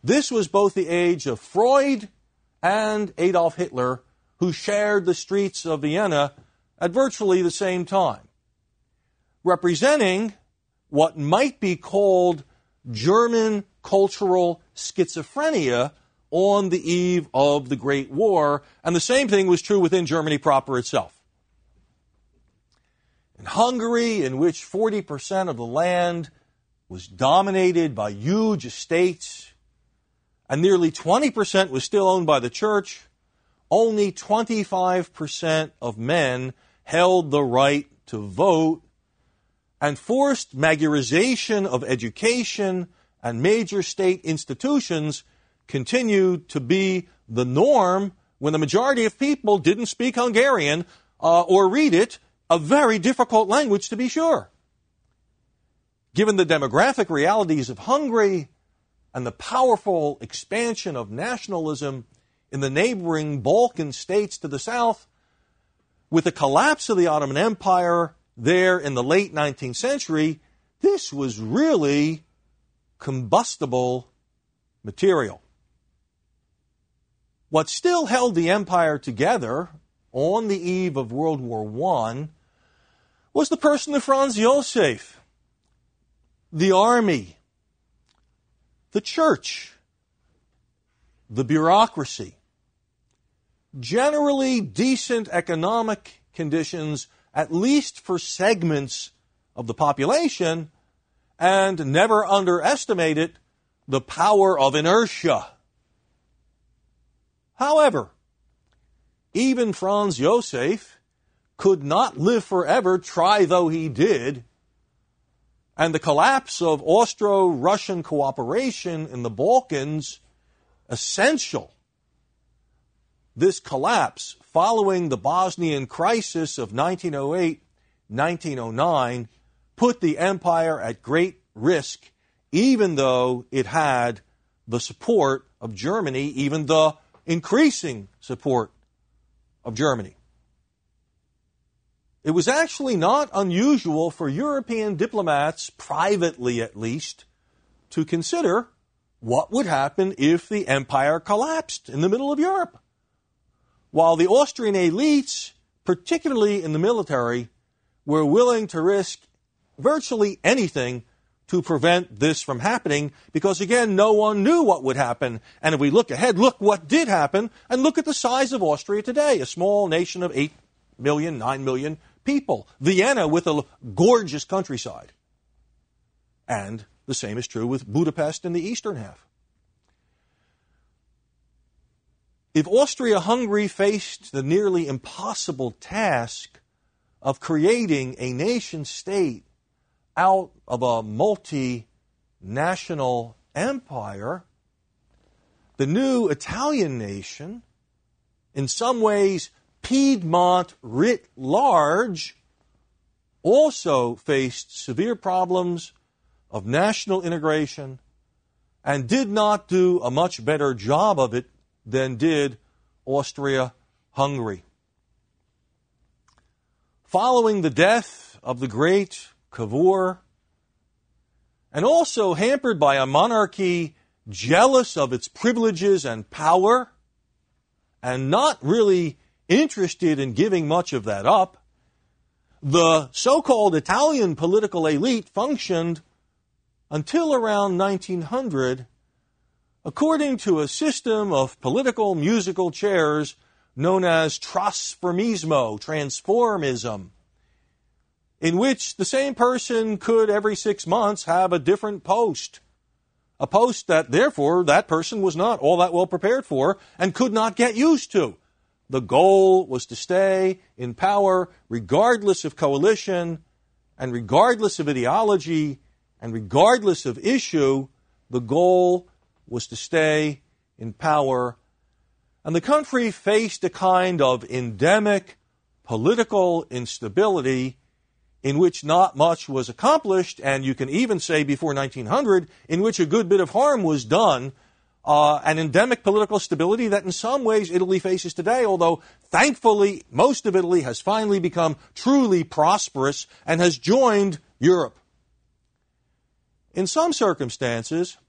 This was both the age of Freud and Adolf Hitler, who shared the streets of Vienna at virtually the same time, representing what might be called German cultural schizophrenia on the eve of the Great War, and the same thing was true within Germany proper itself. In Hungary, in which 40% of the land was dominated by huge estates, and nearly 20% was still owned by the church, only 25% of men held the right to vote, and forced Magyarization of education and major state institutions continued to be the norm when the majority of people didn't speak Hungarian or read it, a very difficult language to be sure. Given the demographic realities of Hungary and the powerful expansion of nationalism in the neighboring Balkan states to the south, with the collapse of the Ottoman Empire there in the late 19th century, this was really combustible material. What still held the empire together on the eve of World War I was the person of Franz Josef, the army, the church, the bureaucracy, generally decent economic conditions, at least for segments of the population, and never underestimated the power of inertia. However, even Franz Josef could not live forever, try though he did, and the collapse of Austro-Russian cooperation in the Balkans, essential. This collapse, following the Bosnian crisis of 1908-1909, put the empire at great risk, even though it had the support of Germany, even the increasing support of Germany. It was actually not unusual for European diplomats, privately at least, to consider what would happen if the empire collapsed in the middle of Europe. While the Austrian elites, particularly in the military, were willing to risk virtually anything to prevent this from happening, because again, no one knew what would happen. And if we look ahead, look what did happen, and look at the size of Austria today, a small nation of 8 million, 9 million people. Vienna with a gorgeous countryside. And the same is true with Budapest in the eastern half. If Austria-Hungary faced the nearly impossible task of creating a nation-state out of a multinational empire, the new Italian nation, in some ways Piedmont writ large, also faced severe problems of national integration and did not do a much better job of it than did Austria-Hungary. Following the death of the great Cavour, and also hampered by a monarchy jealous of its privileges and power, and not really interested in giving much of that up, the so-called Italian political elite functioned until around 1900 according to a system of political musical chairs known as transformism, in which the same person could every 6 months have a different post. A post that, therefore, that person was not all that well prepared for and could not get used to. The goal was to stay in power regardless of coalition and regardless of ideology and regardless of issue. The goal was to stay in power. And the country faced a kind of endemic political instability in which not much was accomplished, and you can even say before 1900, in which a good bit of harm was done, an endemic political stability that in some ways Italy faces today, although thankfully most of Italy has finally become truly prosperous and has joined Europe. In some circumstances,